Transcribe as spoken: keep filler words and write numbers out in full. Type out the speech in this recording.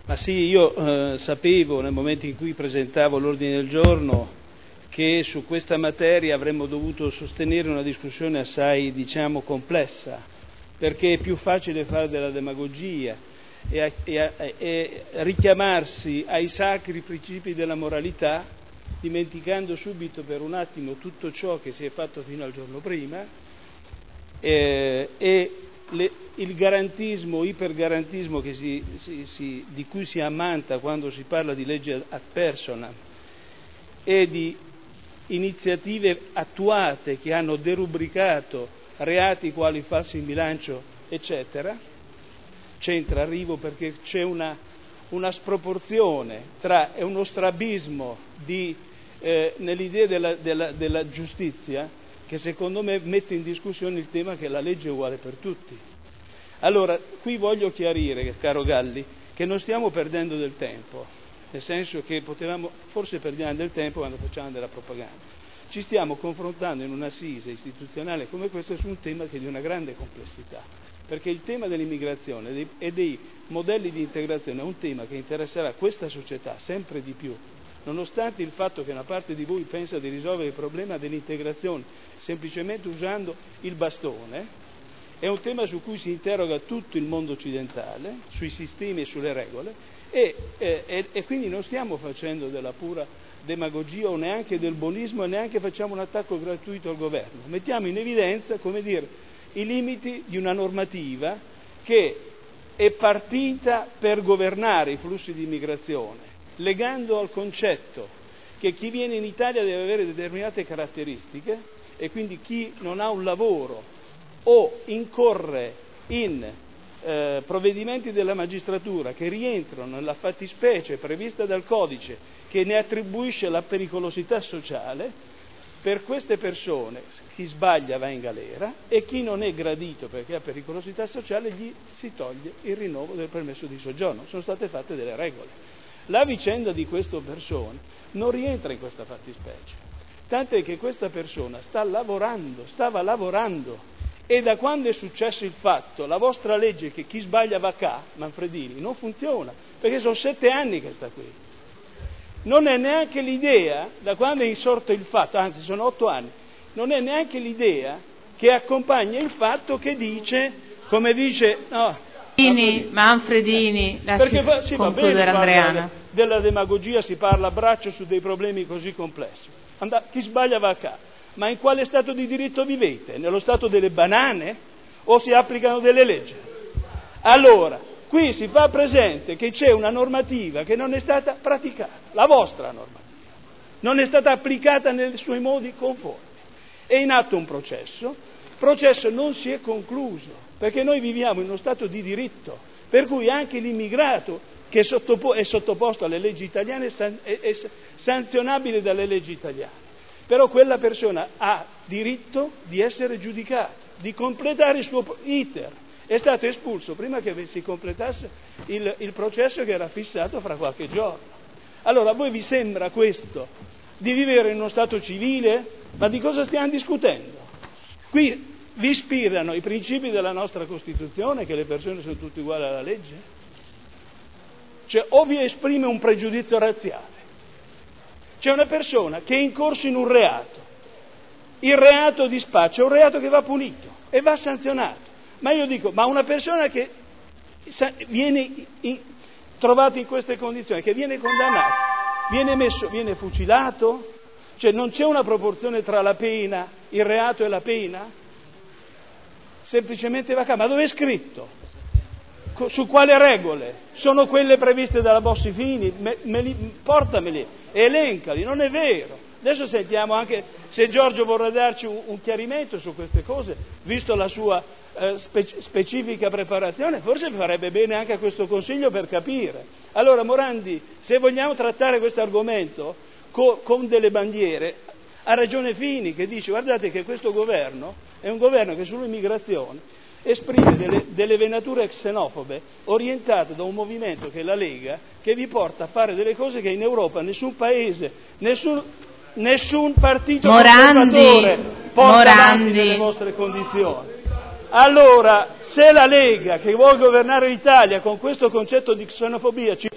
Ma sì, io eh, sapevo nel momento in cui presentavo l'ordine del giorno che su questa materia avremmo dovuto sostenere una discussione assai, diciamo, complessa, perché è più facile fare della demagogia e, a, e, a, e richiamarsi ai sacri principi della moralità, dimenticando subito per un attimo tutto ciò che si è fatto fino al giorno prima eh, e le, il garantismo, ipergarantismo che si, si, si, di cui si ammanta quando si parla di legge ad personam e di iniziative attuate che hanno derubricato reati quali falsi in bilancio, eccetera, c'entra, arrivo perché c'è una, una sproporzione tra è uno strabismo di, eh, nell'idea della, della, della giustizia che secondo me mette in discussione il tema che la legge è uguale per tutti. Allora, qui voglio chiarire, caro Galli, che non stiamo perdendo del tempo, nel senso che potevamo, forse perdiamo del tempo quando facciamo della propaganda. Ci stiamo confrontando in un'assise istituzionale come questa su un tema che è di una grande complessità, perché il tema dell'immigrazione dei, e dei modelli di integrazione è un tema che interesserà questa società sempre di più, nonostante il fatto che una parte di voi pensa di risolvere il problema dell'integrazione semplicemente usando il bastone. È un tema su cui si interroga tutto il mondo occidentale, sui sistemi e sulle regole, e, eh, e, e quindi non stiamo facendo della pura demagogia o neanche del buonismo e neanche facciamo un attacco gratuito al governo. Mettiamo in evidenza, come dire, i limiti di una normativa che è partita per governare i flussi di immigrazione, legando al concetto che chi viene in Italia deve avere determinate caratteristiche e quindi chi non ha un lavoro o incorre in eh, provvedimenti della magistratura che rientrano nella fattispecie prevista dal codice che ne attribuisce la pericolosità sociale, per queste persone chi sbaglia va in galera e chi non è gradito perché ha pericolosità sociale gli si toglie il rinnovo del permesso di soggiorno. Sono state fatte delle regole. La vicenda di questa persona non rientra in questa fattispecie, tant'è che questa persona sta lavorando, stava lavorando. E da quando è successo il fatto, la vostra legge che chi sbaglia va qua, Manfredini, non funziona, perché sono sette anni che sta qui. Non è neanche l'idea, da quando è insorto il fatto, anzi sono otto anni, non è neanche l'idea che accompagna il fatto che dice, come dice, no, Manfredini, Manfredini perché fa, sì, va bene, Andreana. Della demagogia si parla a braccio su dei problemi così complessi. Andà, chi sbaglia va qua. Ma in quale stato di diritto vivete? Nello stato delle banane? O si applicano delle leggi? Allora, qui si fa presente che c'è una normativa che non è stata praticata, la vostra normativa, non è stata applicata nei suoi modi conformi. È in atto un processo, il processo non si è concluso, perché noi viviamo in uno stato di diritto, per cui anche l'immigrato che è, sottopo- è sottoposto alle leggi italiane è, san- è-, è sanzionabile dalle leggi italiane. Però quella persona ha diritto di essere giudicato, di completare il suo iter. È stato espulso prima che si completasse il, il processo che era fissato fra qualche giorno. Allora, a voi vi sembra questo, di vivere in uno Stato civile? Ma di cosa stiamo discutendo? Qui vi ispirano i principi della nostra Costituzione, che le persone sono tutte uguali alla legge? Cioè, o vi esprime un pregiudizio razziale? C'è una persona che è in corso in un reato, il reato di spaccio è un reato che va punito e va sanzionato, ma io dico, ma una persona che viene in, trovata in queste condizioni, che viene condannato, viene messo, viene fucilato? Cioè non c'è una proporzione tra la pena, il reato e la pena? Semplicemente va a casa, ma dove è scritto? Su quale regole? Sono quelle previste dalla Bossi-Fini? Me, me li, portameli, elencali, non è vero. Adesso sentiamo anche se Giorgio vorrà darci un, un chiarimento su queste cose, visto la sua eh, spe- specifica preparazione, forse farebbe bene anche a questo Consiglio per capire. Allora Morandi, se vogliamo trattare questo argomento co- con delle bandiere, ha ragione Fini che dice, guardate che questo governo è un governo che sull'immigrazione esprime delle, delle venature xenofobe orientate da un movimento che è la Lega, che vi porta a fare delle cose che in Europa nessun paese, nessun, nessun partito conservatore porta avanti nelle vostre condizioni. Allora, se la Lega, che vuole governare l'Italia con questo concetto di xenofobia, ci